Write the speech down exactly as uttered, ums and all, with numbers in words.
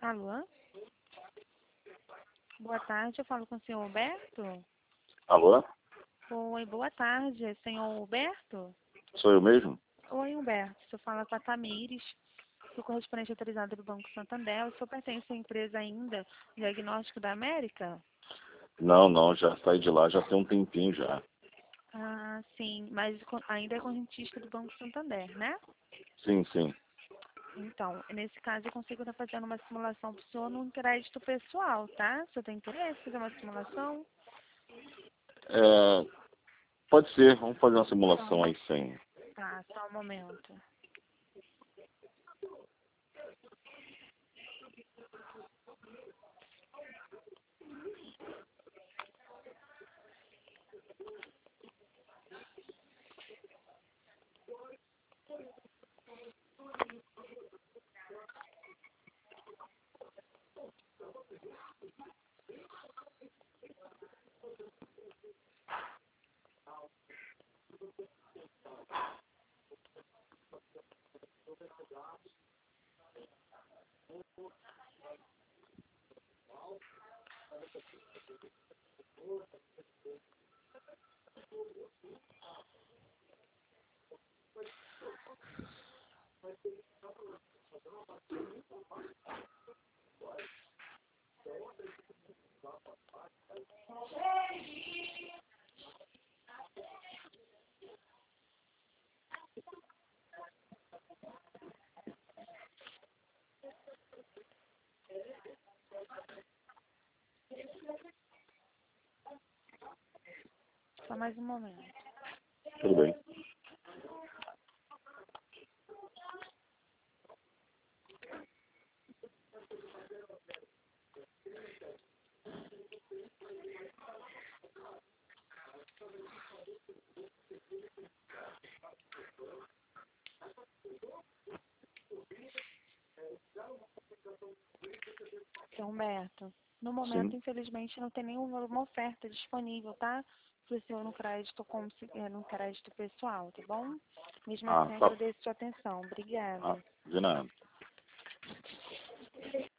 Alô? Boa tarde, eu falo com o senhor Alberto? Alô? Oi, boa tarde, senhor Alberto? Sou eu mesmo? Oi, Humberto, o senhor fala com a Tamires, sou correspondente autorizada do Banco Santander. O senhor pertence à empresa ainda, Diagnóstico da América? Não, não, já saí de lá já tem um tempinho já. Ah, sim, mas co- ainda é correntista do Banco Santander, né? Sim, sim. Então, nesse caso eu consigo estar fazendo uma simulação para o senhor num crédito pessoal, tá? O senhor tem interesse em fazer uma simulação? É, pode ser, vamos fazer uma simulação Então, aí sem. tá, só um momento. Só mais um momento. Tudo bem. Seu Humberto, no momento, Sim. infelizmente, não tem nenhuma oferta disponível, tá? Para o senhor no crédito, como se, é, no crédito pessoal, tá bom? Mesmo Ah, assim, tá. agradeço a sua atenção. Ah, Obrigada. de nada.